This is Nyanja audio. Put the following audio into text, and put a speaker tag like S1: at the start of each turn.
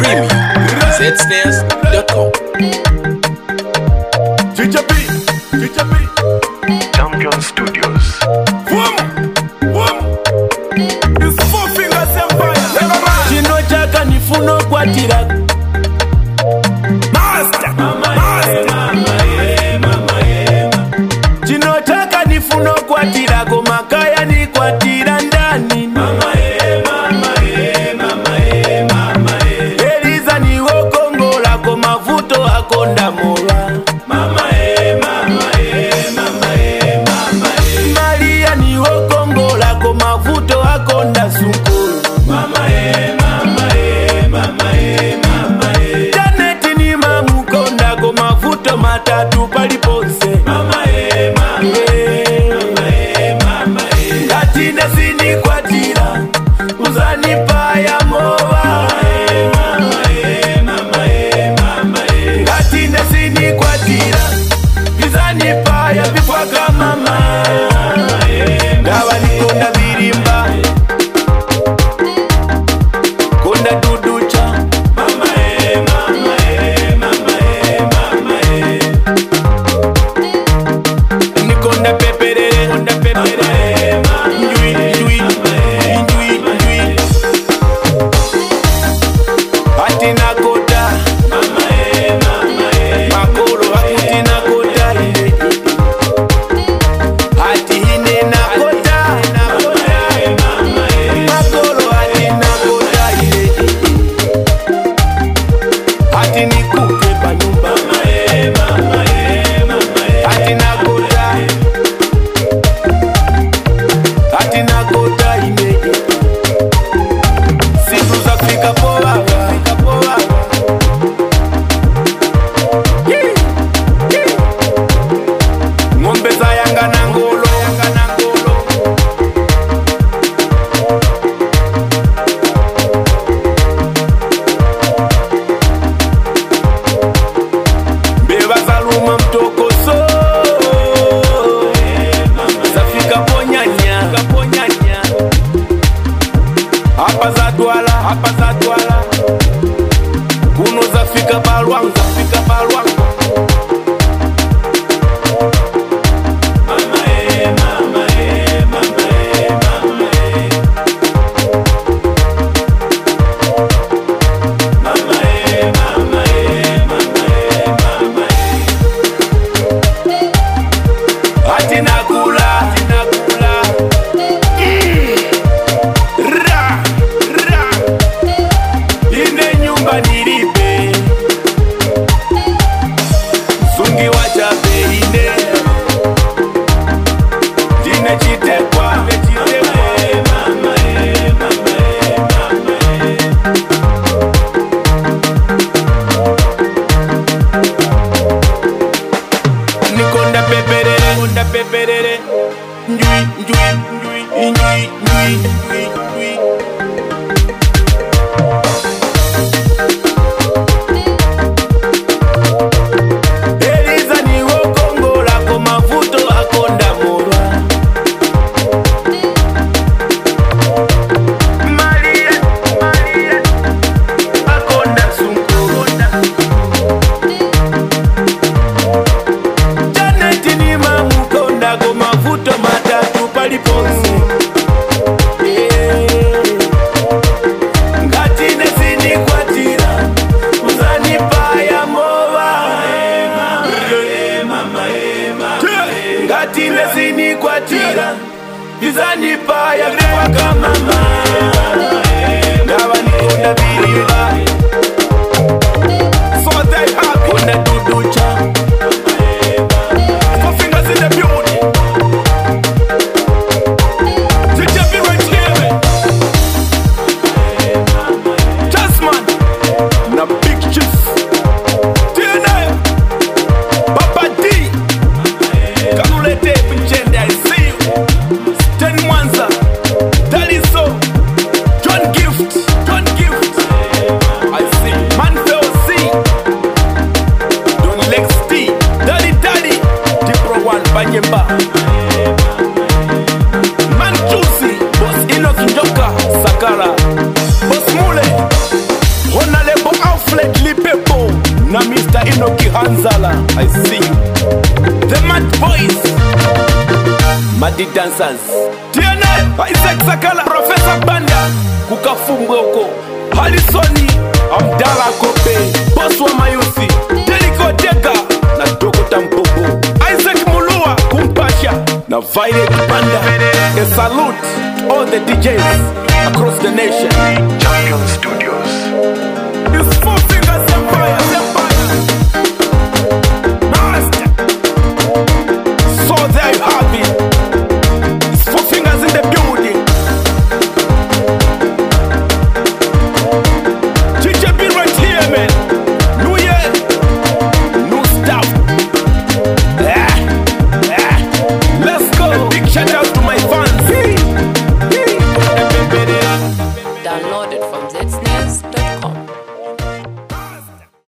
S1: Premium. Zsnares.com.
S2: Champion Studios.
S3: Chino chaka nifuno kwa tira Master Chino chaka nifuno kwa tira Gomakaya ni kwa tira ndani Eliza ni wokongola Gomavuto akonda mola Maria ni wokongola Gomavuto akonda sukulu Janeti ni mamukonda Gomavuto matatu paliponse Ngatine sini kwa tira Uzanipa ya mowa Ngatine sini kwa tira Uzanipa ya bifwaka mama Gawa ni konda virimba Konda duducha Ni konda peperere Njui, njui, njui, njui Hati na kota Makolo hakuti na kota Hati hine na kota Makolo hati na kota Hati ni kuke pa nyumba Hati na kota Hati na kota ine Siku za fika poa Ngombe za yanga na ngolo Mbeva za luma mtokoso Zafika ponyanya Hapa za twala Kuno zafika balwangu Hati nakula Ra Ine nyumba nilipe Zungi wachape ine Dine chitekwa Nikonda peperere Njui, njui, njui, njui, njui, njui Eliza ni wokongola Gomavuto akonda mola Maria akonda sunku Janeti ni mamukonda Gomavuto matatu paliponse Ngatine sini kwa tira Uzanipa ya mowa Ngatine sini kwa tira Uzanipa ya bifwaka mama Gawa ni konda virimba Konda duducha Four fingers in the building TJP right here Jasmine Na big chief TNA Papa D Kalulete Pinchende I see you Ten Mwanza Daliso Madi Dancers TNA Isaac Sakala Professor Banda Kukafumbwe huko Halisoni Amdala Kope Boss wa Mayusi Deliko Deka na Dokota Mpopo Isaac Mulua Kumpasha na Violet Banda. A salute to all the DJs across the nation.
S2: Champion Studios.
S3: It's Four Fingers Empire. Master. So there you have it. It's Four Fingers in the building. DJ B right here, man. New year, new stuff. Let's go. A big shout out to my fans.
S4: Download it from zsnares.com.